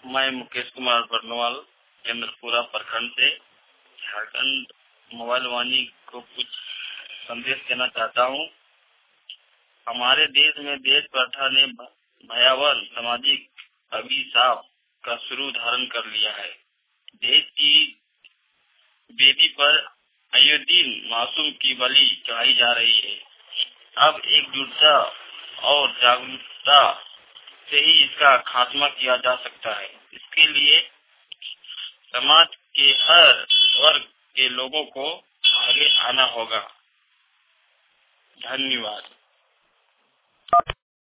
मैं मुकेश कुमार बर्नवाल चंद्रपुरा प्रखंड से झारखंड मोबाइल वाणी को कुछ संदेश देना चाहता हूँ। हमारे देश में देश प्रथा ने भयावह सामाजिक अभिशाप का स्वरूप धारण कर लिया है। देश की वेदी पर अयोध्या मासूम की बलि चढ़ाई जा रही है। अब एकजुटता और जागरूकता से ही इसका खात्मा किया जा सकता है। इसके लिए समाज के हर वर्ग के लोगों को आगे आना होगा। धन्यवाद।